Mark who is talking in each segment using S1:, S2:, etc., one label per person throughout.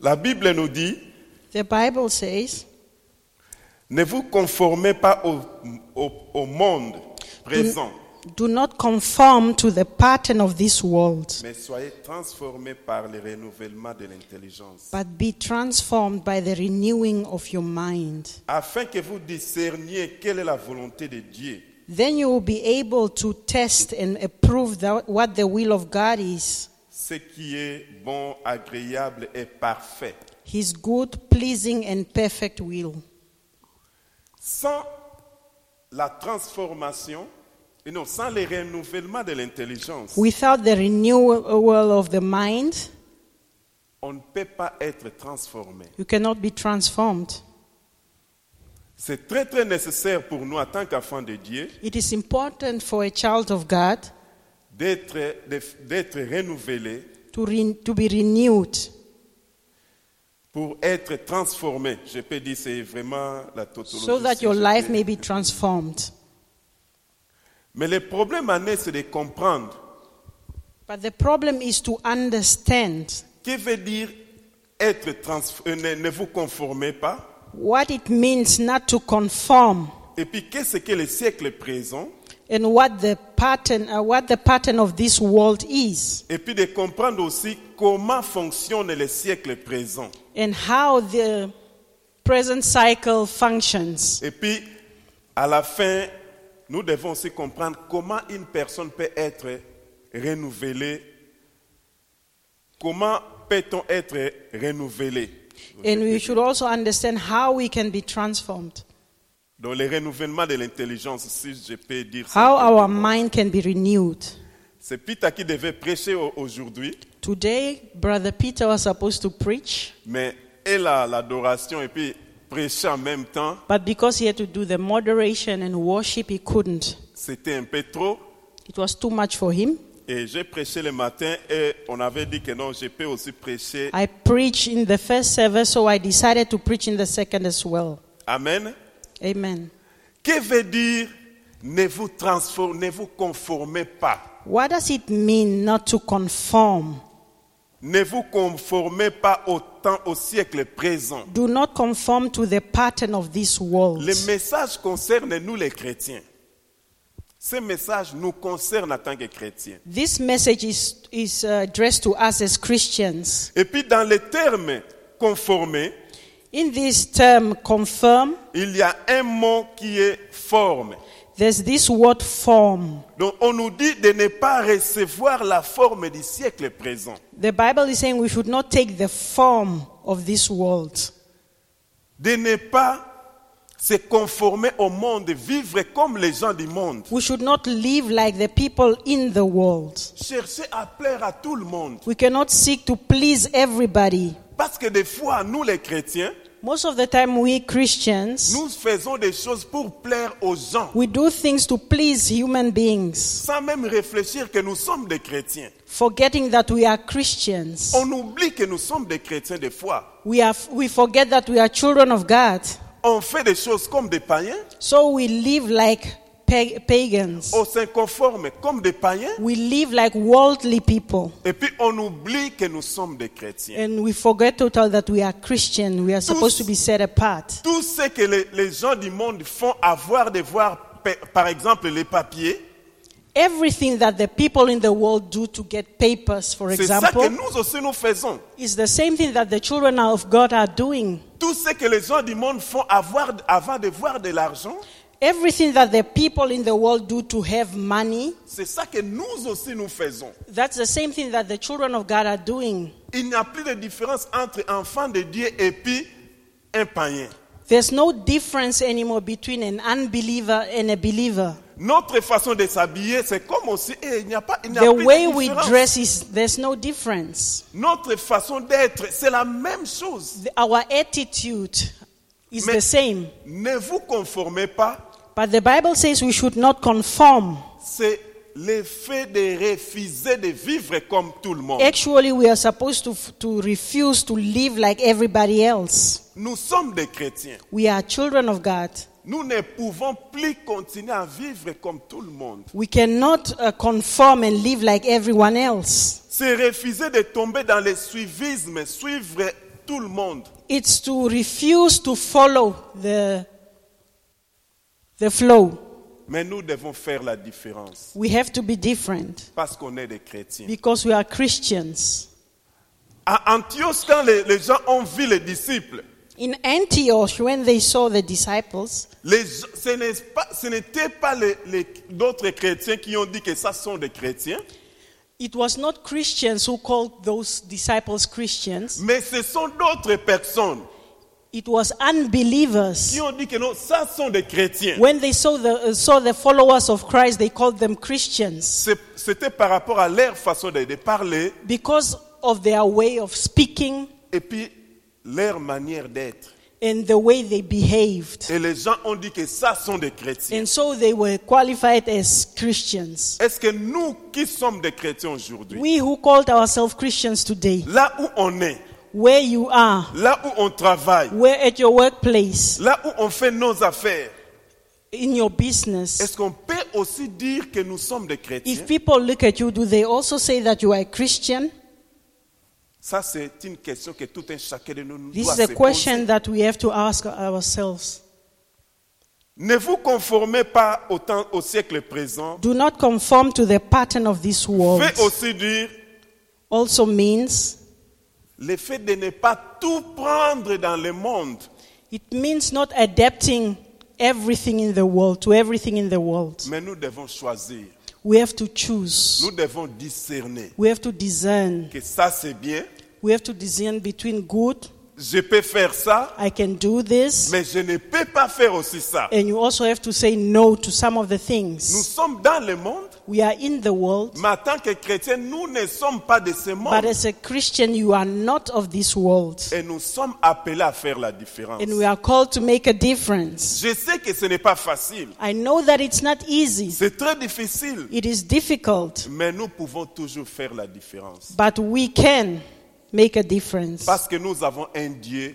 S1: La Bible nous dit,
S2: The Bible says,
S1: ne vous conformez pas au monde présent,
S2: do not conform to the pattern of this world,
S1: mais soyez transformés par le renouvellement de l'intelligence,
S2: but be transformed by the renewing of your mind.
S1: afin que vous discerniez quelle est la volonté de Dieu,
S2: Then you will be able to test and approve what the will of God is,
S1: ce qui est bon, agréable et parfait.
S2: His good, pleasing, and perfect will.
S1: Sans la transformation, sans le renouvellement de l'intelligence,
S2: Without the renewal of the mind,
S1: on ne peut pas être transformé.
S2: you cannot be transformed.
S1: C'est très très nécessaire pour nous en tant qu'enfants de Dieu
S2: It is important for a child of God
S1: d'être renouvelé
S2: to be renewed,
S1: pour être transformé. Je peux dire c'est vraiment la tautologie.
S2: so that
S1: si
S2: your
S1: je
S2: life
S1: peux.
S2: may be transformed.
S1: Mais le problème en est, c'est de comprendre.
S2: But the problem is to understand
S1: Que veut dire être ne vous conformez pas?
S2: what it means not to conform,
S1: Et puis qu'est-ce que le siècle présent?
S2: and what the pattern of this world is,
S1: Et puis de comprendre aussi comment fonctionne le siècle présent.
S2: and how the present cycle functions.
S1: Et puis à la fin, nous devons aussi comprendre comment une personne peut être renouvelée. Comment peut-on être renouvelé?
S2: And we should also understand how we can be transformed,
S1: Dans le renouvellement de l'intelligence, si je peux dire
S2: how
S1: ça.
S2: our mind can be renewed.
S1: C'est Peter qui devait prêcher aujourd'hui,
S2: Today, Brother Peter was supposed to preach,
S1: mais elle a l'adoration et puis prêcher en même temps,
S2: but because he had to do the moderation and worship, he couldn't.
S1: c'était un peu trop.
S2: It was too much for him.
S1: Et j'ai prêché le matin et on avait dit que non, je peux aussi prêcher.
S2: I preached in the first service, so I decided to preach in the second as well.
S1: Amen.
S2: Amen.
S1: Que veut dire ne vous conformez pas?
S2: What does it mean not to conform?
S1: Ne vous conformez pas au siècle présent.
S2: Do not conform to the pattern of this world.
S1: Le message concerne nous les chrétiens. Ce message nous concerne en tant que chrétiens.
S2: This message is addressed to us as Christians.
S1: Et puis dans les termes conformés,
S2: In this term, confirm,
S1: il y a un mot qui est forme.
S2: there's this word form.
S1: Donc on nous dit de ne pas recevoir la forme du siècle présent.
S2: The Bible is saying we should not take the form of this world.
S1: De ne pas se conformer au monde, vivre comme les gens du monde.
S2: We should not live like the people in the world.
S1: Chercher à plaire à tout le monde.
S2: We cannot seek to please everybody.
S1: Parce que des fois, nous les chrétiens,
S2: Most of the time we Christians,
S1: nous faisons des choses pour plaire aux gens,
S2: we do things to please human beings,
S1: sans même réfléchir que nous sommes des chrétiens.
S2: forgetting that we are Christians.
S1: On oublie que nous sommes des chrétiens des fois.
S2: We forget that we are children of God.
S1: On fait des choses comme des païens,
S2: So we live like pagans.
S1: on se conforme comme des païens,
S2: We live like worldly people.
S1: et puis on oublie que nous sommes des chrétiens.
S2: And we forget totally that we are Christian. We are supposed to be set apart.
S1: Tout ce que les gens du monde font, avoir de voir, par exemple, les papiers,
S2: Everything that the people in the world do to get papers, for
S1: c'est ça que
S2: example,
S1: nous aussi nous faisons.
S2: is the same thing that the children of God are doing.
S1: Tout ce que les gens du monde font avant de voir de l'argent,
S2: Everything that the people in the world do to have money,
S1: c'est ça que nous aussi nous faisons.
S2: that's the same thing that the children of God are doing.
S1: Il n'y a plus de différence entre enfant de Dieu et puis un païen.
S2: There's no difference anymore between an unbeliever and a believer.
S1: Notre façon de s'habiller, c'est comme aussi, il n'y a
S2: The
S1: plus
S2: way
S1: de
S2: we
S1: différence.
S2: dress there's no difference.
S1: Notre façon d'être, c'est la même chose.
S2: Our attitude is
S1: Mais-
S2: the same.
S1: Ne vous conformez pas,
S2: But the Bible says we should not conform.
S1: c'est le fait de refuser de vivre comme tout le monde.
S2: Actually, we are supposed to refuse to live like everybody else.
S1: Nous sommes des chrétiens.
S2: We are children of God.
S1: Nous ne pouvons plus continuer à vivre comme tout le monde.
S2: We cannot conform and live like everyone else.
S1: C'est refuser de tomber dans le suivisme, suivre tout le monde.
S2: It's to refuse to follow the flow.
S1: Mais nous devons faire la différence
S2: We have to be different
S1: parce qu'on est des chrétiens.
S2: because we are Christians.
S1: À Antioche, quand les gens ont vu les disciples,
S2: In Antioch, when they saw the disciples,
S1: ce n'était pas d'autres chrétiens qui ont dit que ça sont des chrétiens,
S2: it was not Christians who called those disciples Christians.
S1: mais ce sont d'autres personnes
S2: It was unbelievers.
S1: qui ont dit que non, ça sont des chrétiens.
S2: When they saw the followers of Christ, they called them Christians
S1: C'était par rapport à leur façon de parler
S2: because of their way of speaking
S1: et puis leur manière d'être.
S2: and the way they behaved.
S1: Et les gens ont dit que ça sont des chrétiens.
S2: And so they were qualified as Christians.
S1: Est-ce que nous qui sommes des chrétiens aujourd'hui,
S2: We who called ourselves Christians today,
S1: là où on est,
S2: where you are,
S1: là où on travaille,
S2: where at your workplace,
S1: là où on fait nos affaires,
S2: in your business,
S1: est-ce qu'on peut aussi dire que nous sommes des chrétiens?
S2: if people look at you, do they also say that you are a Christian?
S1: Ça, c'est une question que tout un chacun de nous
S2: This
S1: doit
S2: is a
S1: se
S2: question
S1: poser.
S2: that we have to ask ourselves.
S1: Ne vous conformez pas au siècle présent.
S2: Do not conform to the pattern of this world.
S1: Fait aussi dire
S2: Also means,
S1: le fait de ne pas tout prendre dans le monde.
S2: it means not adapting everything in the world to everything in the world.
S1: Mais nous devons choisir.
S2: We have to choose.
S1: Nous devons discerner
S2: We have to discern.
S1: que ça c'est bien.
S2: We have to discern between good,
S1: Je peux faire ça,
S2: I can do this,
S1: mais je ne peux pas faire aussi ça.
S2: and you also have to say no to some of the
S1: Nous
S2: things.
S1: sommes dans le monde,
S2: We are in the world,
S1: mais en tant que chrétiens, nous ne sommes pas de ce
S2: but
S1: monde.
S2: as a Christian, you are not of this world.
S1: Et nous sommes appelés à faire la différence.
S2: And we are called to make a difference.
S1: Je sais que ce n'est pas facile.
S2: I know that it's not easy.
S1: C'est très difficile.
S2: It is difficult,
S1: Mais nous pouvons toujours faire la différence.
S2: but we can make a difference
S1: Parce que nous avons un Dieu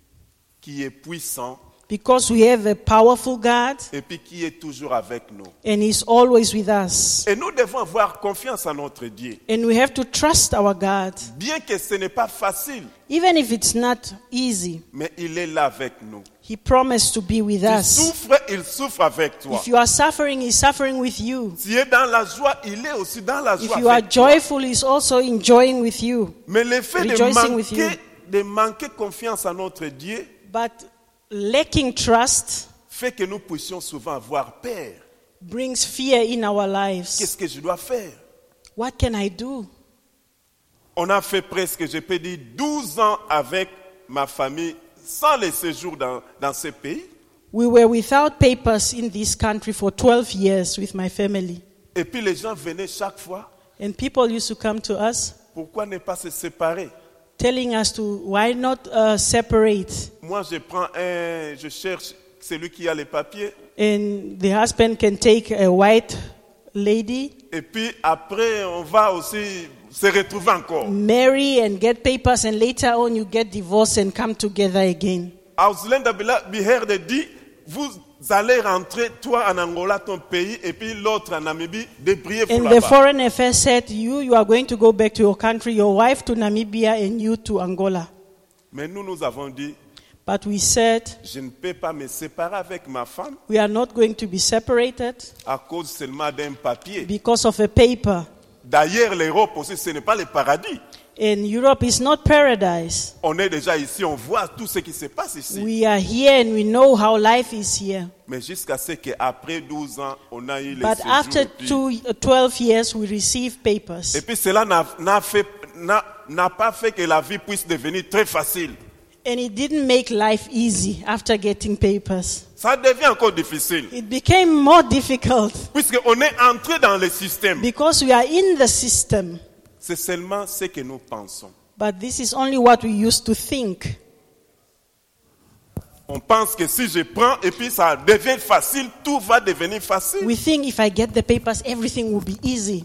S1: qui est puissant
S2: because we have a powerful God
S1: et puis qui est toujours avec nous.
S2: and He's always with us.
S1: Et nous devons avoir confiance en notre Dieu.
S2: And we have to trust our God,
S1: Bien que ce n'est pas facile,
S2: even if it's not easy.
S1: mais il est là avec nous.
S2: He promised to be with
S1: Tu
S2: us.
S1: souffres, il souffre avec toi.
S2: If you are suffering, He's suffering with you.
S1: Tu es dans la joie, il est aussi dans la
S2: If
S1: joie
S2: you are
S1: avec toi.
S2: joyful, He's also enjoying with you.
S1: Mais le fait
S2: rejoicing with
S1: de manquer confiance en notre Dieu
S2: But lacking trust
S1: fait que nous puissions souvent avoir peur.
S2: brings fear in our lives.
S1: Qu'est-ce que je dois faire?
S2: What can I do?
S1: On a fait presque, je peux dire, 12 ans avec ma famille sans les séjours dans ce pays.
S2: We were without papers in this country for 12 years with my family.
S1: Et puis les gens venaient chaque fois.
S2: And people used to come to us
S1: Pourquoi ne pas se séparer?
S2: telling us to, why not separate?
S1: Moi, je cherche celui qui a les papiers.
S2: And the husband can take a white lady,
S1: Et puis après, on va aussi se retrouver encore.
S2: marry and get papers, and later on you get divorced and come together again.
S1: Ausländer beherde dit, vous allez rentrer, toi en Angola, ton pays, et puis l'autre en Namibie, débrouillez-vous
S2: And the
S1: là-bas.
S2: foreign affairs said, you are going to go back to your country, your wife to Namibia and you to Angola.
S1: Mais nous avons dit,
S2: But we said,
S1: je ne peux pas me séparer avec ma femme
S2: we are not going to be separated
S1: à cause seulement d'un papier.
S2: because of a paper.
S1: D'ailleurs, l'Europe aussi, ce n'est pas le paradis.
S2: And Europe is not paradise.
S1: On est déjà ici, on voit tout ce qui se passe ici.
S2: We are here and we know how life is here.
S1: Mais jusqu'à ce qu'après 12 ans, on a eu les
S2: But
S1: séjours.
S2: after
S1: Et puis-
S2: 12 years, we receive papers.
S1: Et puis cela n'a pas fait que la vie puisse devenir très facile.
S2: And it didn't make life easy after getting papers.
S1: Ça devient encore difficile.
S2: It became more difficult
S1: Puisqu'on est entré dans le système.
S2: because we are in the system.
S1: C'est seulement ce que nous pensons.
S2: But this is only what we used to think.
S1: On pense que si je prends et puis ça devient facile, tout va devenir facile.
S2: We think if I get the papers, everything will be easy.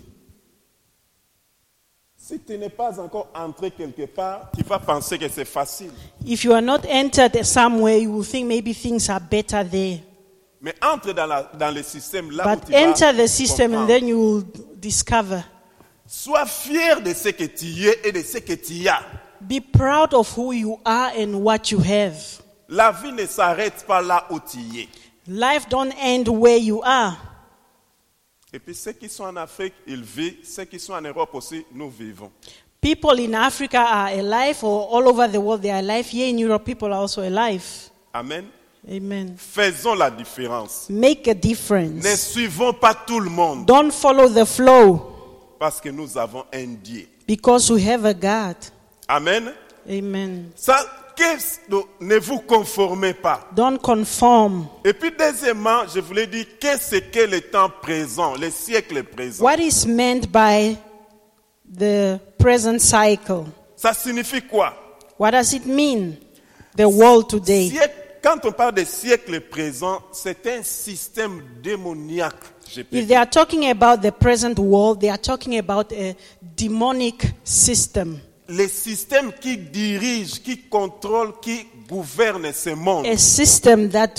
S1: Si tu n'es pas encore entré quelque part, tu vas penser que c'est facile.
S2: If you are not entered somewhere, you will think maybe things are better there.
S1: Mais entre dans le système là où
S2: But
S1: tu vas
S2: enter the system and
S1: comprendre.
S2: then you will discover.
S1: Sois fier de ce que tu es et de ce que tu as.
S2: Be proud of who you are and what you have.
S1: La vie ne s'arrête pas là où tu y es.
S2: Life don't end where you are.
S1: Et puis ceux qui sont en Afrique, ils vivent. Ceux qui sont en Europe aussi, nous vivons.
S2: People in Africa are alive, or all over the world they are alive. Here in Europe, people are also alive.
S1: Amen.
S2: Amen.
S1: Faisons la différence.
S2: Make a
S1: Ne
S2: difference.
S1: suivons pas tout le monde
S2: Don't follow the flow,
S1: parce que nous avons un Dieu.
S2: because we have a God.
S1: Amen.
S2: Amen.
S1: Ça, ne vous conformez pas.
S2: Don't conform.
S1: Et puis deuxièmement, je voulais dire qu'est-ce que le temps présent, le siècle présent.
S2: What is meant by the present cycle?
S1: Ça signifie quoi?
S2: What does it mean? The world today.
S1: Quand on parle de siècle présent, c'est un système démoniaque.
S2: If they are talking about the present world, they are talking about a demonic system.
S1: Les systèmes qui dirigent, qui contrôlent, qui gouvernent ce monde.
S2: A system that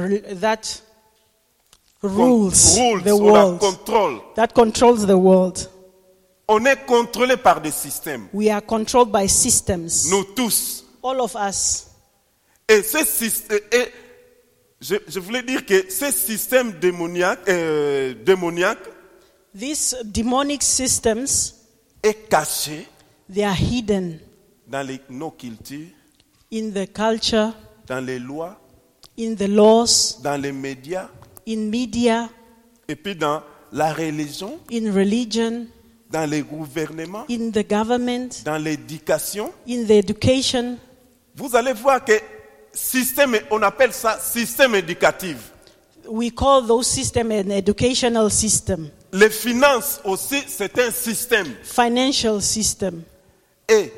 S2: rules the world. That controls the world.
S1: On est contrôlé par des systèmes.
S2: We are controlled by systems.
S1: Nous tous.
S2: All of us.
S1: Et ce système, je voulais dire que ce système démoniaque,
S2: These demonic systems,
S1: est caché
S2: they are hidden
S1: dans nos cultures,
S2: in the culture,
S1: dans les lois,
S2: in the laws,
S1: dans les médias,
S2: in media,
S1: et puis dans la religion,
S2: in religion,
S1: dans les gouvernements,
S2: in the government,
S1: dans l'éducation.
S2: in the education.
S1: Vous allez voir que système, on appelle ça système éducatif.
S2: We call those systems an educational system.
S1: Les finances aussi, c'est un système.
S2: Financial system.
S1: Et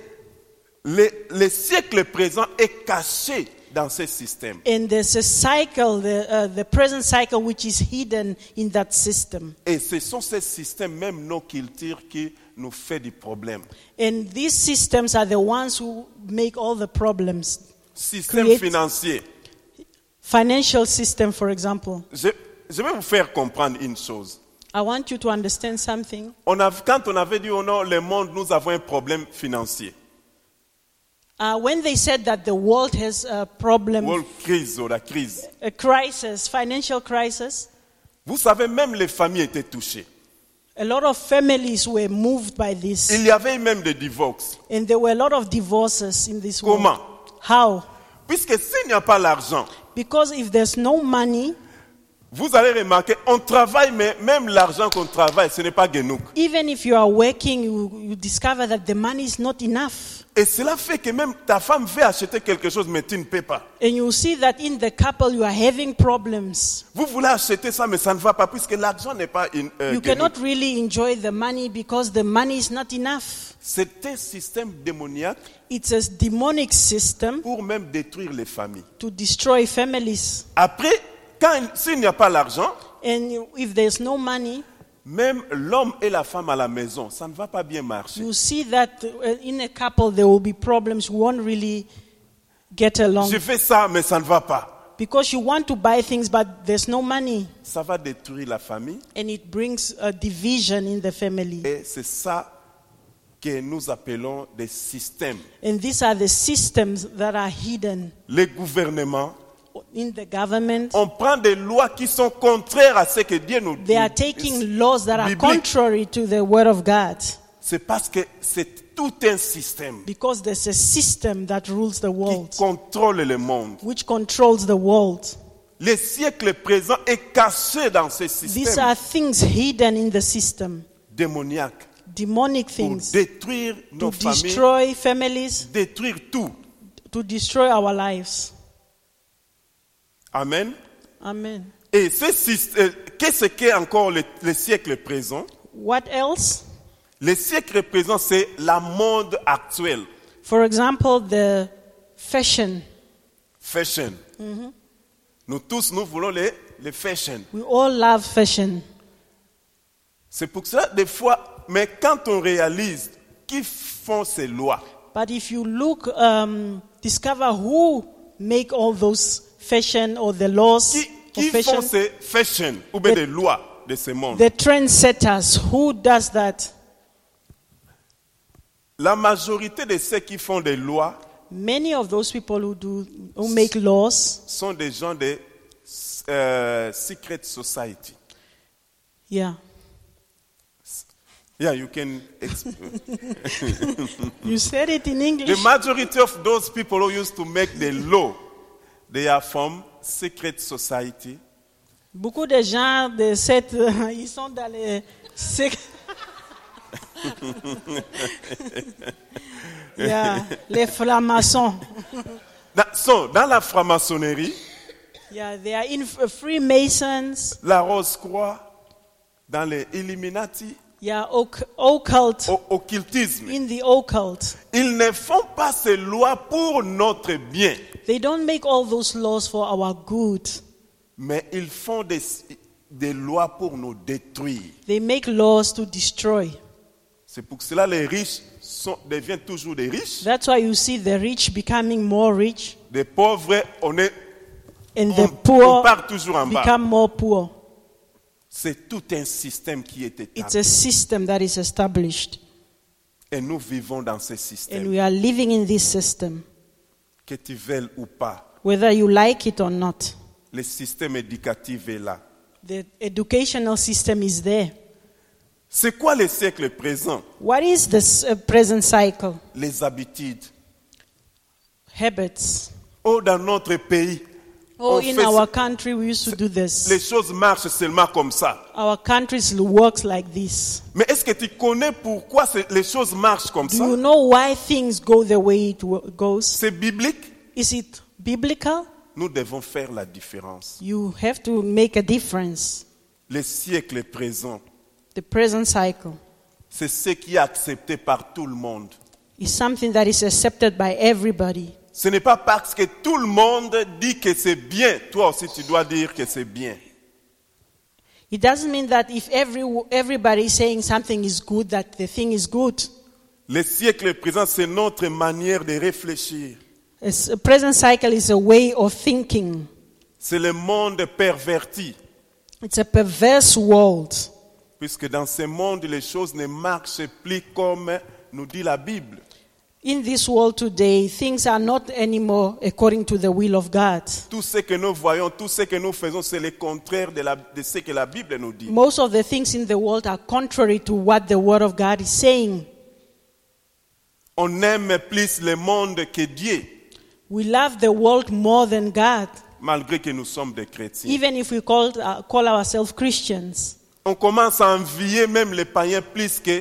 S1: le siècle présent est caché dans ce système.
S2: And there's a cycle, the present cycle, which is hidden in that system.
S1: Et ce sont ces systèmes, même nos cultures, qui nous fait des problèmes.
S2: And these systems are the ones who make all the problems.
S1: Système financier.
S2: Financial system, for example.
S1: Je vais vous faire comprendre une chose.
S2: I want you to understand something.
S1: Quand on avait dit au nom le monde, nous avons un problème financier.
S2: When they said that the world has a problem,
S1: World crise ou la crise.
S2: a crisis, financial crisis,
S1: Vous savez, même les familles étaient touchées.
S2: a lot of families were moved by this.
S1: Il y avait même des divorces.
S2: And there were a lot of divorces in this world.
S1: Comment?
S2: How?
S1: Puisque s'il n'y a pas l'argent,
S2: Because if there's no money,
S1: vous allez remarquer, on travaille, mais même l'argent qu'on travaille, ce n'est pas genouk.
S2: even if you are working, you discover that the money is not enough.
S1: Et cela fait que même ta femme veut acheter quelque chose, mais tu ne peux pas.
S2: And you see that in the couple, you are having problems.
S1: Vous voulez acheter ça, mais ça ne va pas, puisque l'argent n'est pas
S2: You
S1: genouk.
S2: cannot really enjoy the money because the money is not enough.
S1: C'est un système démoniaque
S2: It's a demonic system
S1: pour même détruire les familles.
S2: to destroy families.
S1: Après, s'il n'y a pas l'argent,
S2: And if there's no money,
S1: même l'homme et la femme à la maison, ça ne va pas bien marcher.
S2: you see that in a couple there will be problems. You won't really get along.
S1: Je fais ça, mais ça ne va pas.
S2: Because you want to buy things, but there's no money.
S1: Ça va détruire la famille.
S2: And it brings a division in the family.
S1: Et c'est ça que nous appelons des systèmes.
S2: And these are the systems that are hidden
S1: Les gouvernements,
S2: in the government.
S1: on prend des lois qui sont contraires à ce que Dieu nous dit.
S2: They are taking laws that are
S1: Biblique.
S2: contrary to the word of God.
S1: C'est parce que c'est tout un système
S2: Because there's a system that rules the world,
S1: qui contrôle le monde.
S2: which controls the world.
S1: Le siècle présent est caché dans ce
S2: These
S1: système
S2: are things hidden in the system,
S1: démoniaque
S2: demonic
S1: pour
S2: things,
S1: détruire
S2: to
S1: nos familles,
S2: destroy families,
S1: détruire tout.
S2: to destroy our lives.
S1: Amen.
S2: Amen.
S1: Et ce système, qu'est-ce qu'est encore le siècle présent?
S2: What else?
S1: Le siècle présent, c'est la mode actuelle.
S2: For example, the fashion.
S1: Fashion. Nous tous, nous voulons les fashion.
S2: We all love fashion.
S1: C'est pour cela, des fois, mais quand on réalise qui font ces lois,
S2: But if you look, discover who make all those fashion or the laws
S1: qui
S2: of
S1: font
S2: fashion,
S1: ces fashion ou bien des lois de ce monde,
S2: the trendsetters, who does that?
S1: La majorité de ceux qui font des lois
S2: Many of those people who make laws,
S1: sont des gens de secret society.
S2: yeah.
S1: Yeah, you can
S2: You said it in
S1: The
S2: English.
S1: majority of those people who used to make the law, they are from secret society.
S2: Beaucoup de gens de cette, ils sont dans les yeah, les francs-maçons.
S1: Dans la franc-maçonnerie,
S2: Yeah, they are in Freemasons.
S1: la Rose-Croix, dans les Illuminati,
S2: Yeah, occult.
S1: occultisme,
S2: In the occult,
S1: ils ne font pas ces lois pour notre bien,
S2: they don't make all those laws for our good.
S1: mais ils font des lois pour nous détruire.
S2: They make laws to destroy.
S1: C'est pour cela que les riches deviennent toujours des riches.
S2: That's why you see the rich becoming more rich
S1: Des pauvres,
S2: and the
S1: on
S2: poor
S1: part toujours en bas.
S2: become more poor.
S1: C'est tout un système qui est
S2: It's
S1: établi.
S2: a system that is established,
S1: Et nous vivons dans ce
S2: and
S1: système.
S2: we are living in this system,
S1: Que tu veuilles ou pas,
S2: whether you like it or not.
S1: le système éducatif est là.
S2: The educational system is there.
S1: C'est quoi le siècle présent?
S2: What is this present cycle?
S1: Les habitudes.
S2: Habits.
S1: Oh, dans notre pays,
S2: Oh,
S1: on
S2: in
S1: fait
S2: our country, we used to do
S1: les
S2: this.
S1: choses marchent seulement comme ça.
S2: Our countries works like this.
S1: Mais est-ce que tu connais pourquoi les choses marchent comme
S2: Do
S1: ça?
S2: you know why things go the way it goes?
S1: C'est biblique.
S2: Is it biblical?
S1: Nous devons faire la différence.
S2: You have to make a difference.
S1: Le siècle présent,
S2: The present cycle
S1: c'est ce qui est accepté par tout le monde.
S2: is something that is accepted by everybody.
S1: Ce n'est pas parce que tout le monde dit que c'est bien, toi aussi tu dois dire que c'est bien.
S2: It doesn't mean that if everybody is saying something is good, that the thing is good.
S1: Le siècle présent, c'est notre manière de réfléchir.
S2: A present cycle is a way of thinking.
S1: C'est le monde perverti.
S2: It's a perverse world.
S1: Puisque dans ce monde, les choses ne marchent plus comme nous dit la Bible.
S2: In this world today, things are not anymore according to the will of God.
S1: Tout ce que nous voyons, tout ce que nous faisons, c'est le contraire de ce que la Bible nous dit.
S2: Most of the things in the world are contrary to what the Word of God is saying.
S1: On aime plus le monde que Dieu,
S2: We love the world more than God,
S1: malgré que nous sommes des chrétiens.
S2: even if we call ourselves Christians.
S1: On commence à envier même les païens plus que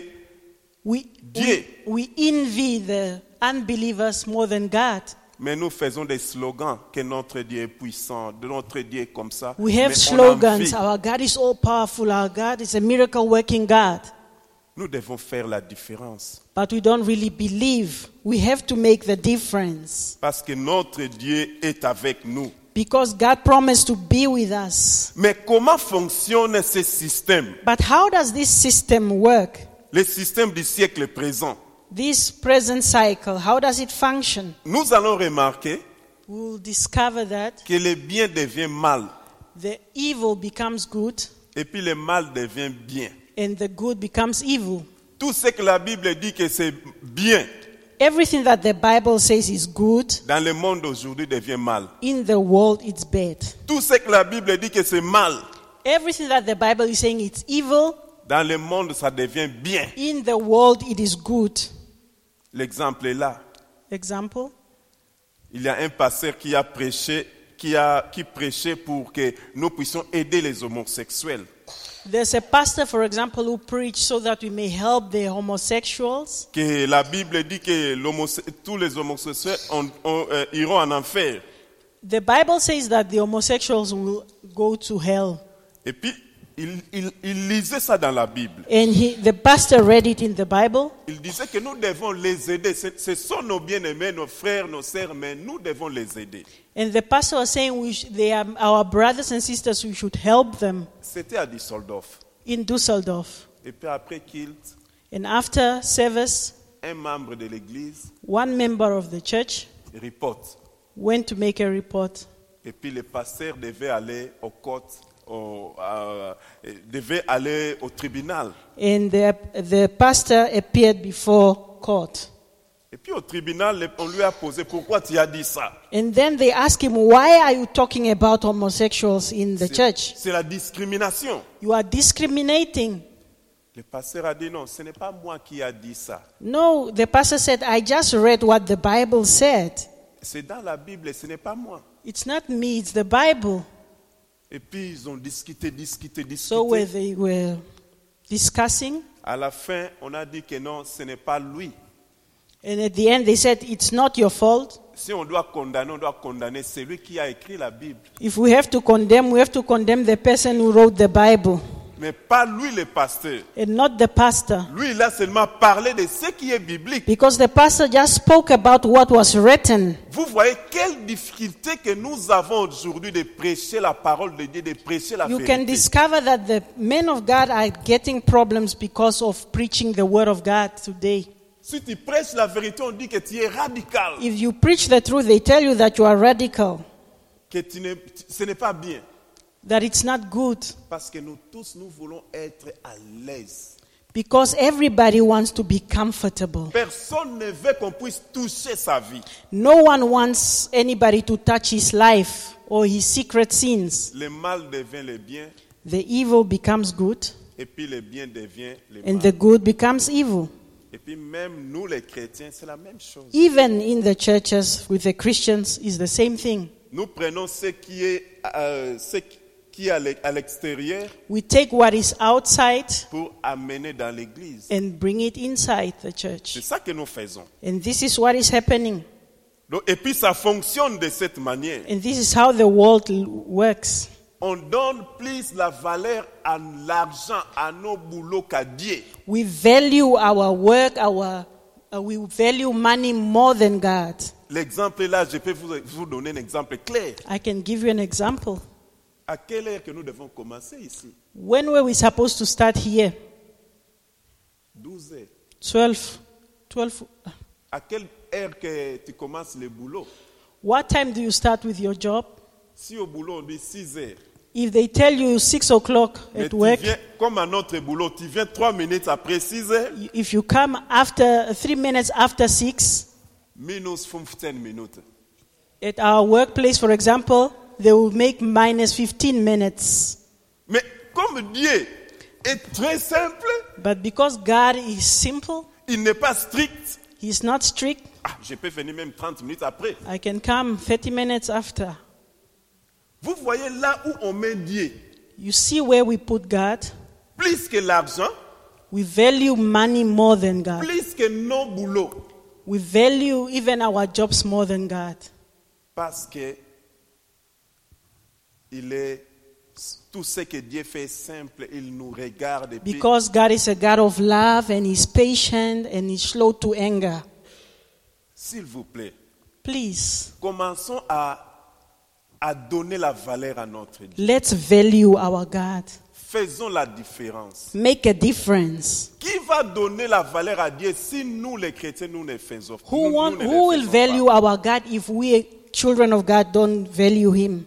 S1: Dieu.
S2: We envy the unbelievers more than God.
S1: Mais nous faisons des slogans que notre Dieu est puissant, notre Dieu est comme ça.
S2: We have
S1: Mais
S2: slogans.
S1: on envie.
S2: Our God is all powerful. Our God is a miracle working God.
S1: Nous devons faire la différence.
S2: But we don't really believe. We have to make the difference.
S1: Parce que notre Dieu est avec nous.
S2: Because God promised to be with us.
S1: Mais comment fonctionne ce système?
S2: But how does this system work?
S1: Le système du siècle présent.
S2: This present cycle, how does it function?
S1: Nous allons remarquer
S2: We'll discover that
S1: que le bien devient mal.
S2: the evil becomes good
S1: Et puis le mal devient bien.
S2: and the good becomes evil.
S1: Tout ce que la Bible dit que c'est bien,
S2: Everything that the Bible says is good,
S1: dans le monde aujourd'hui devient mal.
S2: in the world it's bad.
S1: Tout ce que la Bible dit que c'est mal,
S2: Everything that the Bible is saying it's evil,
S1: dans le monde ça devient bien.
S2: in the world it is good.
S1: L'exemple est là.
S2: Example?
S1: Il y a un pasteur qui a prêché, qui prêchait pour que nous puissions aider les homosexuels.
S2: There's a pastor, for example, who preached so that we may help the homosexuals.
S1: Que la Bible dit que tous les homosexuels iront en enfer.
S2: The Bible says that the homosexuals will go to hell.
S1: Et puis, il lisait ça dans la Bible.
S2: And the pastor read it in the Bible.
S1: Il disait que nous devons les aider. Ce sont nos bien-aimés, nos frères, nos sœurs, mais nous devons les aider.
S2: And the pastor was saying they are our brothers and sisters, we should help them
S1: C'était à Düsseldorf.
S2: in Düsseldorf.
S1: Et puis après qu'il,
S2: And after service,
S1: un membre de l'église
S2: one member of the church
S1: reporte.
S2: went to make a report.
S1: Et puis le pasteur devait aller aux côtes, devait aller au tribunal.
S2: And the pastor appeared before court.
S1: Et puis au tribunal, on lui a posé, pourquoi tu as dit ça?
S2: And then they ask him, why are you talking about homosexuals in the church?
S1: C'est la discrimination.
S2: You are discriminating.
S1: Le pasteur a dit non, ce n'est pas moi qui a dit ça.
S2: No, the pastor said, I just read what the Bible said.
S1: C'est dans la Bible, ce n'est pas moi.
S2: It's not me, it's the Bible.
S1: Et puis ils ont discuté.
S2: So when they were discussing,
S1: À la fin, on a dit que non, ce n'est pas lui.
S2: and at the end they said, it's not your fault.
S1: Si on doit condamner celui qui a écrit la Bible.
S2: If we have to condemn the person who wrote the Bible,
S1: Mais pas lui le pasteur.
S2: and not the pastor.
S1: Lui, il a seulement parlé de ce qui est biblique.
S2: Because the pastor just spoke about what was written.
S1: Vous voyez quelle difficulté que nous avons aujourd'hui de prêcher la parole de Dieu, de prêcher la
S2: You can
S1: vérité.
S2: discover that the men of God are getting problems because of preaching the word of God today.
S1: Si tu prêches la vérité, on dit que tu es radical,
S2: If you preach the truth, they tell you that you are radical,
S1: que ce n'est pas bien.
S2: that it's not good.
S1: Parce que nous tous, nous voulons être à l'aise.
S2: Because everybody wants to be comfortable.
S1: Personne ne veut qu'on puisse toucher sa vie.
S2: No one wants anybody to touch his life or his secret sins.
S1: Le mal devient le bien,
S2: The evil becomes good,
S1: et puis le bien devient le
S2: and
S1: mal.
S2: the good becomes evil.
S1: Et puis même nous les chrétiens, c'est la même chose.
S2: Even in the churches with the Christians is the same thing.
S1: Nous prenons ce qui est à l'extérieur
S2: We take what is outside
S1: pour amener dans l'église.
S2: and bring it inside the
S1: C'est
S2: church.
S1: ça que nous faisons.
S2: And this is what is happening.
S1: Donc, et puis ça fonctionne de cette manière.
S2: And this is how the world works.
S1: On donne plus la valeur à l'argent, à nos boulots qu'à Dieu.
S2: We value our work, we value money more than God.
S1: L'exemple est là, je peux vous donner un exemple clair.
S2: I can give you an example.
S1: À quelle heure que nous devons commencer ici?
S2: When were we supposed to start here?
S1: 12 heures.
S2: 12.
S1: À quelle heure que tu commences le boulot?
S2: What time do you start with your job?
S1: Si au boulot on dit 6 heures,
S2: If they tell you 6 o'clock
S1: mais
S2: at
S1: tu
S2: work,
S1: viens, comme à notre boulot, tu viens 3 minutes après 6 heures,
S2: if you come after 3 minutes after 6,
S1: minus 15 minutes.
S2: at our workplace, for example, they will make minus 15 minutes.
S1: Mais comme Dieu est très simple,
S2: But because God is simple,
S1: il n'est pas strict.
S2: He's not strict,
S1: Ah, je peux venir même 30 minutes après.
S2: I can come 30 minutes after.
S1: Vous voyez là où on met Dieu.
S2: You see where we put God?
S1: Plus que l'argent,
S2: We value money more than God.
S1: plus que nos boulots.
S2: We value even our jobs more than God.
S1: Parce que il est tout ce que Dieu fait simple, il nous regarde et puis
S2: Because God is a God of love and He's patient and He's slow to anger.
S1: s'il vous plaît,
S2: Please,
S1: commençons à donner la valeur à notre Dieu.
S2: let's value our God.
S1: Faisons la différence.
S2: Make a difference.
S1: Qui va donner la valeur à Dieu si nous les chrétiens nous ne faisons pas?
S2: Who will value our God if we, children of God, don't value Him?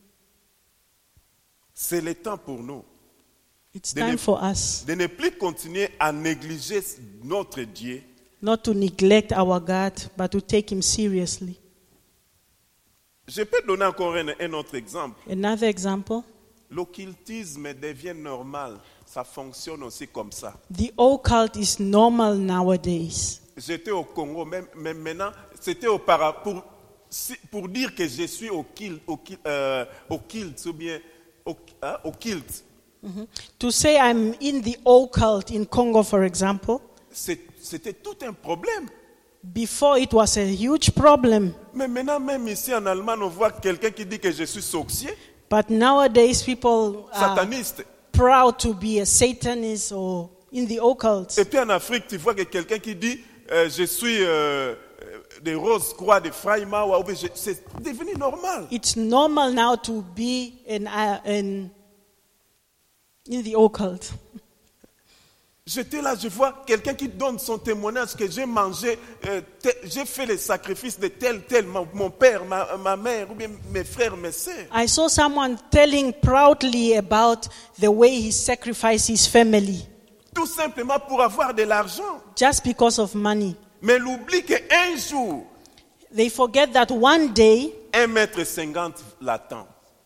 S1: C'est le temps pour nous
S2: It's time for us
S1: de ne plus continuer à négliger notre Dieu,
S2: not to neglect our God, but to take Him seriously.
S1: Je peux donner encore un autre exemple.
S2: Another example,
S1: L'occultisme devient normal. Ça fonctionne aussi comme ça.
S2: the occult is normal nowadays.
S1: J'étais au Congo, même maintenant, c'était auparavant pour dire que je suis occulte ou bien occulte.
S2: To say I'm in the occult in Congo, for example,
S1: C'était tout un problème.
S2: before it was a huge problem.
S1: Mais maintenant, même ici en Allemagne, on voit quelqu'un qui dit que je suis sorcier,
S2: But nowadays people are
S1: sataniste.
S2: proud to be a Satanist or in the occult.
S1: Et puis en Afrique, tu vois que quelqu'un qui dit je suis des Roses Croix de Fraimawa, c'est devenu normal.
S2: It's normal now to be in the occult.
S1: J'étais là, je vois quelqu'un qui donne son témoignage que j'ai mangé, j'ai fait les sacrifices de tel, mon père, ma mère, ou bien mes frères, mes sœurs.
S2: I saw someone telling proudly about the way he sacrificed his family.
S1: tout simplement pour avoir de l'argent.
S2: just because of money.
S1: Mais l'oubli qu'un jour,
S2: They forget that one day,
S1: 1,50 m l'attend.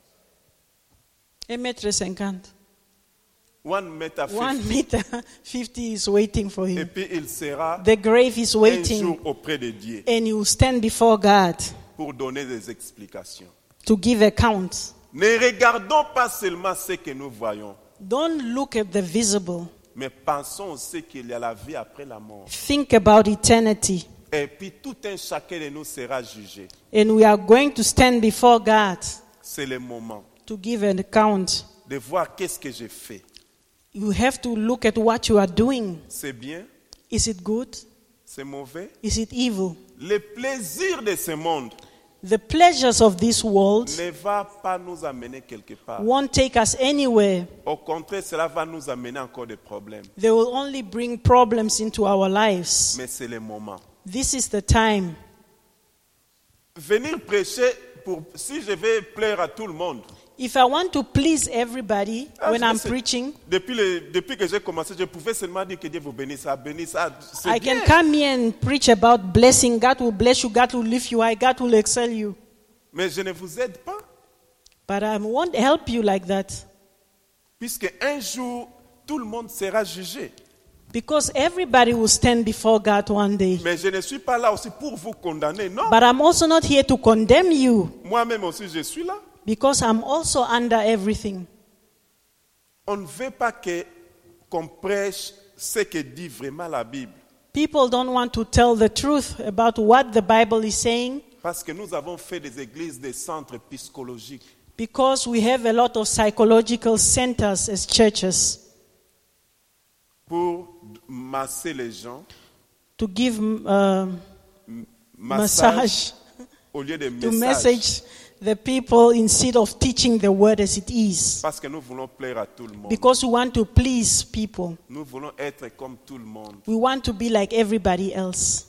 S2: 1.50 m,
S1: 1,50
S2: 1
S1: m.
S2: meter 50 is waiting for
S1: Et
S2: him.
S1: puis il sera
S2: The grave is
S1: un
S2: waiting,
S1: jour auprès de Dieu
S2: and he will stand before God
S1: pour donner des explications.
S2: to give account.
S1: Ne regardons pas seulement ce que nous voyons,
S2: Don't look at the visible.
S1: mais pensons aussi qu'il y a la vie après la mort.
S2: Think about eternity.
S1: Et puis tout un chacun de nous sera jugé.
S2: And we are going to stand before God
S1: C'est le moment
S2: to give an account.
S1: de voir qu'est-ce que j'ai fait.
S2: You have to look at what you are doing.
S1: C'est bien?
S2: Is it good?
S1: C'est mauvais?
S2: Is it evil?
S1: Le plaisir de ce monde
S2: The pleasures of this world
S1: ne va pas nous amener quelque part.
S2: won't take us anywhere.
S1: Au contraire, cela va nous amener encore des problèmes.
S2: They will only bring problems into our lives.
S1: Mais c'est le moment.
S2: This is the time.
S1: Venir prêcher, si je vais plaire à tout le monde.
S2: If I want to please everybody when I'm
S1: c'est-
S2: preaching,
S1: Depuis que j'ai commencé, je pouvais seulement dire que Dieu vous bénisse. C'est
S2: I
S1: bien.
S2: can come here and preach about blessing. God will bless you. God will lift you high. God will excel you.
S1: Mais je ne vous aide pas.
S2: But I won't help you like that.
S1: Puisque un jour, tout le monde sera jugé.
S2: Because everybody will stand before God one day.
S1: Mais je ne suis pas là aussi pour vous condamner. Non.
S2: But I'm also not here to condemn you.
S1: Moi-même aussi, je suis là.
S2: Because I'm also under everything.
S1: On ne veut pas qu'on prêche ce que dit vraiment la Bible.
S2: People don't want to tell the truth about what the Bible is saying
S1: Parce que nous avons fait des églises, des centres psychologiques.
S2: because we have a lot of psychological centers as churches
S1: Pour masser les gens.
S2: to give
S1: Massage
S2: massage,
S1: au lieu de
S2: to
S1: message.
S2: message the people instead of teaching the word as it is.
S1: Parce que nous voulons plaire à tout le monde.
S2: Because we want to please people.
S1: Nous voulons être comme tout le monde.
S2: We want to be like everybody else.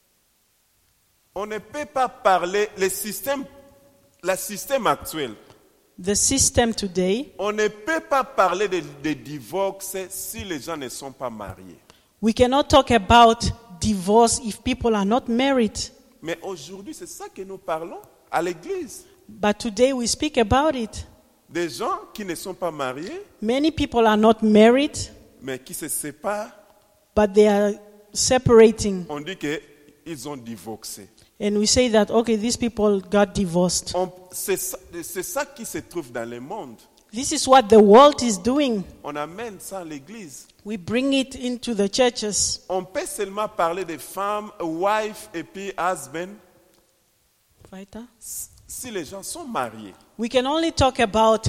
S1: On ne peut pas parler, le système actuel,
S2: The system today,
S1: on ne peut pas parler de divorce si les gens ne sont pas mariés.
S2: we cannot talk about divorce if people are not married.
S1: Mais aujourd'hui, c'est ça que nous parlons à l'église.
S2: But today we speak about it.
S1: Des gens qui ne sont pas mariés,
S2: Many people are not married,
S1: mais qui se séparent.
S2: but they are separating.
S1: On dit qu'ils ont divorcé.
S2: And we say that, okay, these people got divorced.
S1: C'est ça qui se trouve dans le monde.
S2: This is what the world is doing.
S1: On amène ça à l'église.
S2: We bring it into the churches.
S1: On peut seulement parler de femmes, wife et puis husband
S2: Weiter.
S1: si les gens sont mariés.
S2: We can only talk about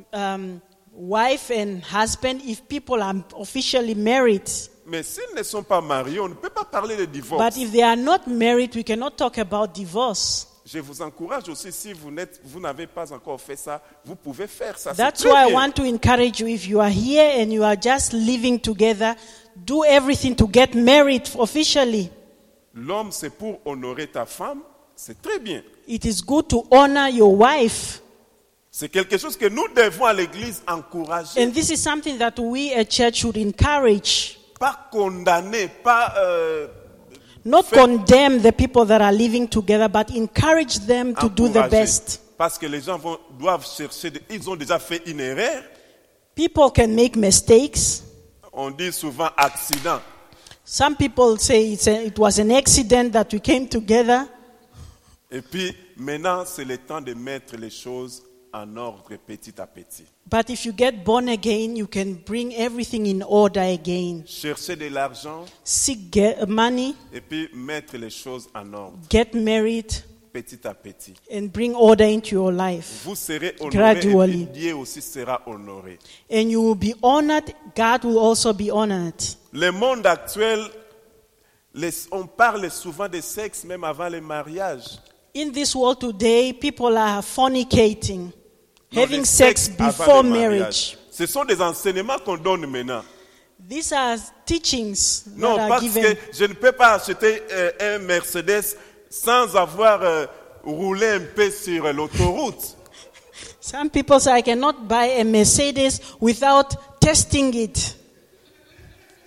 S2: wife and husband if people are officially married.
S1: Mais s'ils ne sont pas mariés, on ne peut pas parler de divorce.
S2: But if they are not married, we cannot talk about divorce.
S1: Je vous encourage aussi, si vous n'avez pas encore fait ça, vous pouvez faire ça. C'est
S2: That's
S1: très
S2: why I
S1: bien.
S2: want to encourage you. If you are here and you are just living together, do everything to get married officially.
S1: L'homme, c'est pour honorer ta femme, c'est très bien.
S2: It is good to honor your wife.
S1: C'est quelque chose que nous devons à l'église encourager.
S2: And this is something that we at church should encourage.
S1: Pas condamner, pas...
S2: Not condemn the people that are living together, but encourage them to do the
S1: encourager.
S2: best.
S1: Parce que les gens doivent chercher, ils ont déjà fait une erreur.
S2: People can make mistakes.
S1: On dit souvent accident.
S2: Some people say it was an accident that we came together.
S1: Et puis maintenant, c'est le temps de mettre les choses en ordre petit à petit.
S2: But if you get born again, you can bring everything in order again.
S1: Chercher de l'argent
S2: Seek money,
S1: et puis mettre les choses en ordre
S2: get married,
S1: petit à petit.
S2: and bring order into your life.
S1: Vous serez honoré
S2: Gradually.
S1: et puis Dieu aussi sera honoré.
S2: And you will be honored, God will also be honored.
S1: Le monde actuel, on parle souvent de sexe même avant le mariage.
S2: In this world today, people are fornicating,
S1: Non,
S2: having
S1: le
S2: sex
S1: avant
S2: before
S1: le mariage.
S2: marriage.
S1: Ce sont des enseignements qu'on donne maintenant.
S2: These are teachings
S1: Non,
S2: that are
S1: parce
S2: given.
S1: que je ne peux pas acheter un Mercedes sans avoir roulé un peu sur l'autoroute.
S2: Some people say, I cannot buy a Mercedes without testing it.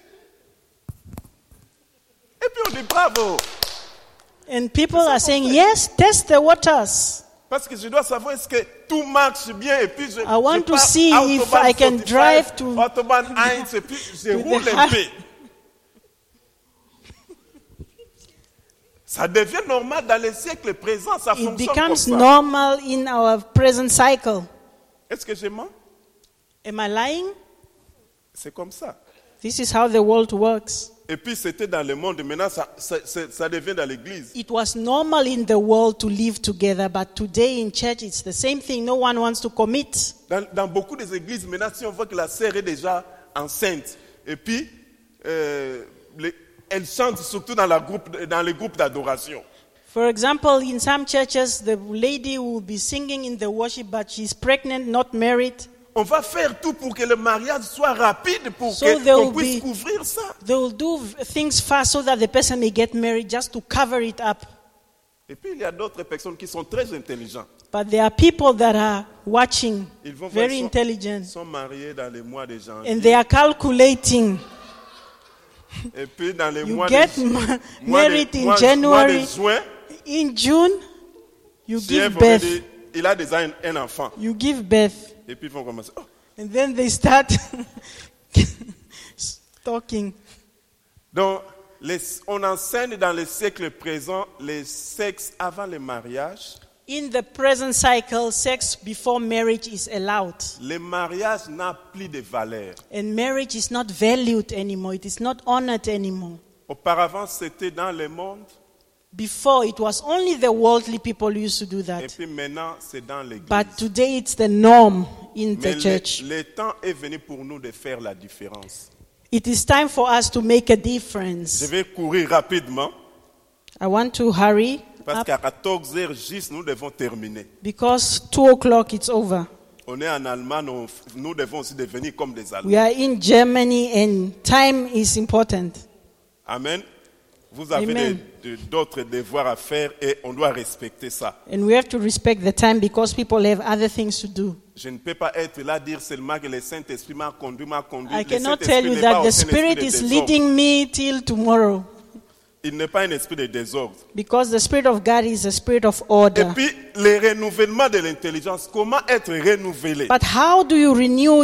S1: applaudit, bravo.
S2: And people are saying, yes, test the waters.
S1: Parce que je dois savoir est-ce que tout marche bien et puis je
S2: want to
S1: pars
S2: see if
S1: Autobahn
S2: I can
S1: 45,
S2: drive to-
S1: Autobahn 1 et puis je
S2: to the
S1: roule un peu. Ça devient normal dans les siècles présents, ça
S2: It
S1: fonctionne comme
S2: becomes
S1: ça.
S2: normal in our present cycle.
S1: Est-ce que je mens?
S2: Am I lying?
S1: C'est comme ça.
S2: This is how the world works.
S1: Et puis c'était dans le monde, maintenant ça devient dans l'église.
S2: It was normal in the world to live together, but today in church it's the same thing. No one wants to commit.
S1: Dans beaucoup des églises, maintenant, si on voit que la sœur est déjà enceinte, et puis elle chante surtout dans les groupes d'adoration.
S2: For example, in some churches, the lady will be singing in the worship, but she's pregnant, not married.
S1: On va faire tout pour que le mariage soit rapide, pour
S2: So
S1: qu'on
S2: there will
S1: puisse
S2: be-
S1: couvrir ça.
S2: They will do things fast so that the person may get married just to cover it up.
S1: Et puis il y a d'autres personnes qui sont très intelligentes.
S2: But there are people that are watching,
S1: Ils vont voir,
S2: very intelligent,
S1: ils sont mariés dans les mois de janvier.
S2: and they are calculating.
S1: Et puis dans les
S2: You
S1: mois
S2: get
S1: de,
S2: married in
S1: mois
S2: January.
S1: de juin,
S2: In June, you
S1: si elles
S2: give
S1: vont me
S2: birth.
S1: dire, il a déjà un enfant.
S2: You give birth.
S1: Et puis ils vont commencer. Oh.
S2: And then they start talking.
S1: Donc, on enseigne dans les siècles présents les sexes avant le mariage.
S2: In the present cycle, sex before marriage is allowed.
S1: Le mariage n'a plus de valeur.
S2: And marriage is not valued anymore. It is not honored anymore.
S1: Auparavant, c'était dans le monde.
S2: Before, it was only the worldly people who used to do
S1: Et
S2: that.
S1: puis maintenant, c'est dans l'église.
S2: But today, it's the norm in
S1: Mais
S2: the church.
S1: le temps est venu pour nous de faire la différence.
S2: It is time for us to make a
S1: Je
S2: difference.
S1: vais courir rapidement
S2: I want to hurry
S1: parce
S2: up
S1: qu'à 14h juste, nous devons terminer.
S2: because 2:00 it's over.
S1: On est en Allemagne, nous devons aussi devenir comme des Allemands.
S2: We are in Germany and time is important.
S1: Amen. Vous avez
S2: Amen.
S1: d'autres devoirs à faire et on doit respecter ça.
S2: And we have to respect the time because people have other things to do.
S1: Je ne peux pas être là dire seulement que le Saint-Esprit m'a conduit.
S2: I
S1: Le
S2: cannot
S1: Saint-Esprit
S2: tell you
S1: n'est pas
S2: that
S1: un
S2: the
S1: esprit
S2: Spirit
S1: de
S2: is
S1: désordre.
S2: leading me till tomorrow
S1: Il n'est pas un esprit de désordre.
S2: because the Spirit of God is a spirit of
S1: Et
S2: order.
S1: puis, le renouvellement de l'intelligence, comment être renouvelé?
S2: But how do you renew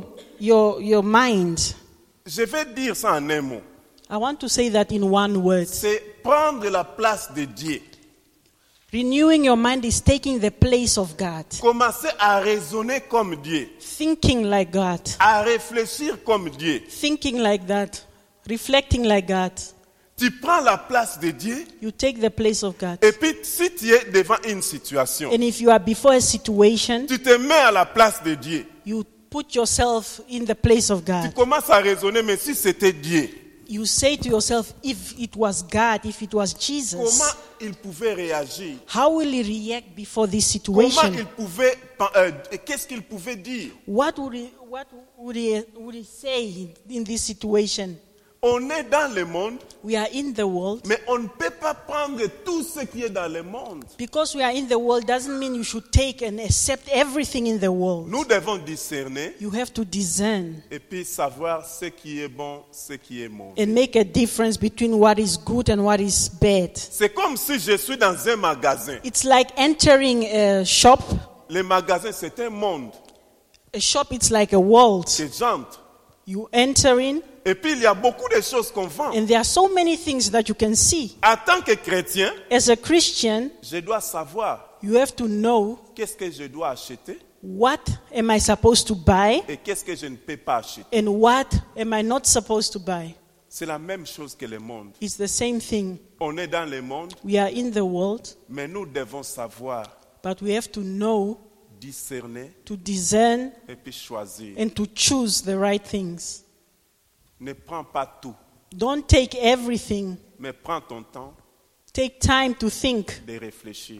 S2: your mind?
S1: Je vais dire ça en un mot.
S2: I want to say that in one word.
S1: C'est prendre la place de Dieu.
S2: Renewing your mind is taking the place of God,
S1: Commencer à raisonner comme Dieu.
S2: thinking like God,
S1: À réfléchir comme Dieu.
S2: thinking like that, reflecting like God.
S1: Tu prends la place de Dieu.
S2: You take the place of God.
S1: Et puis, si tu es devant une situation,
S2: And if you are before a situation,
S1: tu te mets à la place de Dieu.
S2: you put yourself in the place of
S1: Tu
S2: God.
S1: commences à raisonner, mais si c'était Dieu,
S2: You say to yourself, if it was God, if it was
S1: comment
S2: Jesus,
S1: il pouvait réagir?
S2: how will he react before this
S1: Comment
S2: situation?
S1: il pouvait, qu'est-ce qu'il pouvait dire?
S2: What would he say in this situation?
S1: On est dans le monde,
S2: We are in the world.
S1: mais on ne peut pas prendre tout ce qui est dans le monde.
S2: Because we are in the world doesn't mean you should take and accept everything in the world.
S1: Nous devons discerner
S2: You have to discern
S1: et puis savoir ce qui est bon, ce qui est mauvais.
S2: and make a difference between what is good and what is bad.
S1: C'est comme si je suis dans un magasin.
S2: It's like entering a shop.
S1: Le magasin, c'est un monde
S2: A shop, it's like a world.
S1: que j'entre.
S2: You enter in,
S1: Et puis, il y a beaucoup de choses qu'on vend.
S2: and there are so many things that you can see.
S1: En tant que chrétien,
S2: As a Christian,
S1: je dois savoir
S2: you have to know
S1: qu'est-ce que je dois acheter
S2: what am I supposed to buy
S1: et qu'est-ce que je ne peux pas acheter.
S2: and what am I not supposed to buy.
S1: C'est la même chose que le monde.
S2: It's the same thing.
S1: On est dans le monde,
S2: We are in the world,
S1: mais nous devons savoir
S2: but we have to know,
S1: discerner
S2: to discern,
S1: et puis choisir.
S2: and to choose the right things.
S1: Ne prends pas tout,
S2: Don't take everything.
S1: mais prends ton temps
S2: Take time to think.
S1: de réfléchir.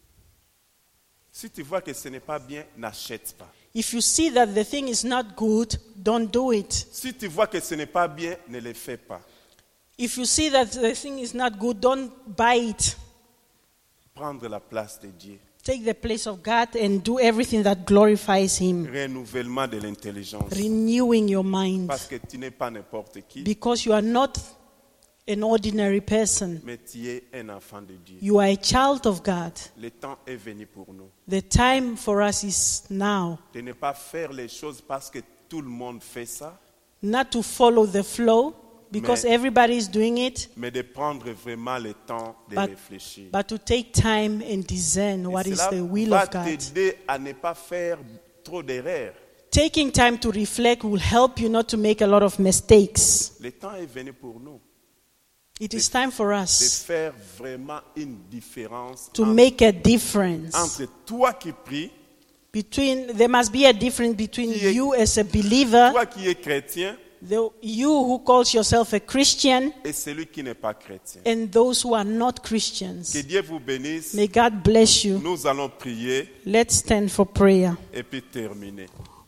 S1: Si tu vois que ce n'est pas bien, n'achète pas.
S2: If you see that the thing is not good, don't do it.
S1: Si tu vois que ce n'est pas bien, ne le fais pas.
S2: If you see that the thing is not good, don't buy it.
S1: Prendre la place de Dieu.
S2: Take the place of God and do everything that glorifies Him.
S1: Renouvellement de l'intelligence.
S2: Renewing your mind.
S1: Parce que tu n'es pas n'importe qui.
S2: Because you are not an ordinary person.
S1: mais tu es un enfant de Dieu.
S2: You are a child of God.
S1: Le temps est venu pour nous
S2: The time for us is now.
S1: de ne pas faire les choses parce que tout le monde fait ça,
S2: Not to follow the flow because
S1: Mais-
S2: everybody is doing it,
S1: mais de prendre vraiment le temps de
S2: But-
S1: réfléchir.
S2: but to take time and discern
S1: Et
S2: what is
S1: cela
S2: the will
S1: va
S2: of God.
S1: t'aider à ne pas faire trop d'erreurs.
S2: Taking time to reflect will help you not to make a lot of mistakes.
S1: Le temps est venu pour nous
S2: It is time for
S1: de
S2: us
S1: faire vraiment une différence
S2: to make a difference.
S1: entre toi qui pries,
S2: There must be a difference between
S1: Qui est-
S2: you as a believer,
S1: toi qui es chrétien
S2: you who calls yourself a Christian,
S1: et celui qui n'est pas chrétien.
S2: and those who are not
S1: Que
S2: Christians.
S1: Dieu vous bénisse.
S2: May God bless you.
S1: Nous allons prier
S2: Let's stand for prayer.
S1: et puis terminer.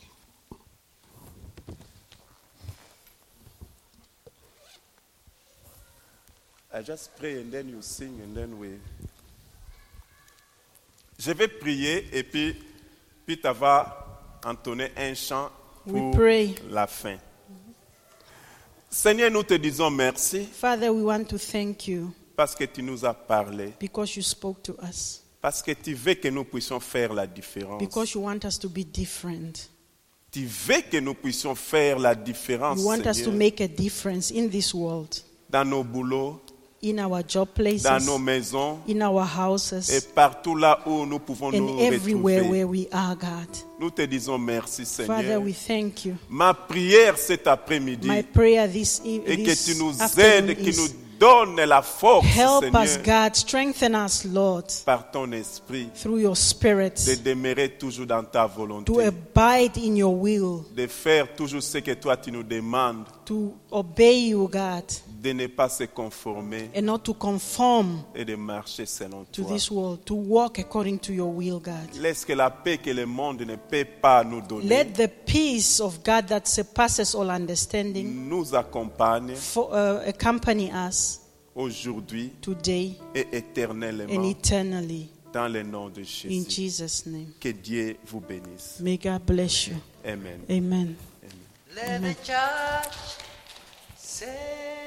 S1: I just pray and then you sing and then we... Je vais prier et puis Peter va entonner un chant
S2: We
S1: pour
S2: pray.
S1: la fin. Seigneur, nous te disons merci
S2: Father, we want to thank you
S1: parce que tu nous as parlé,
S2: because you spoke to us,
S1: parce que tu veux que nous puissions faire la différence.
S2: because you want us to be different.
S1: Tu veux que nous puissions faire la différence,
S2: You want us to
S1: Seigneur,
S2: make a difference in this world,
S1: dans nos boulots,
S2: in our job
S1: dans
S2: places,
S1: nos maisons
S2: in our
S1: et
S2: houses,
S1: partout là où nous pouvons nous
S2: and everywhere
S1: retrouver.
S2: where we are, God.
S1: Nous te disons merci,
S2: Father,
S1: Seigneur.
S2: we thank you.
S1: Ma prière cet après-midi
S2: My prayer this
S1: est que tu nous
S2: afternoon
S1: aides, que nous
S2: is
S1: donnes la force,
S2: help us,
S1: Seigneur,
S2: God, strengthen us, Lord,
S1: par ton esprit,
S2: through your Spirit,
S1: de demeurer toujours dans ta volonté,
S2: to abide in your will,
S1: de faire toujours ce que toi tu nous demandes,
S2: to obey you, God,
S1: de ne pas se conformer
S2: and not to conform
S1: et de marcher selon
S2: to
S1: toi.
S2: this world, to walk according to your will, God.
S1: Laisse que la paix que le monde ne peut pas nous donner
S2: Let the peace of God that surpasses all understanding
S1: nous accompagne
S2: accompany us
S1: aujourd'hui
S2: today
S1: et
S2: and
S1: éternellement
S2: eternally.
S1: dans le nom de
S2: In
S1: Jésus.
S2: Jesus' name.
S1: Que Dieu vous bénisse.
S2: May God bless you.
S1: Amen.
S2: Amen.
S3: Let the church say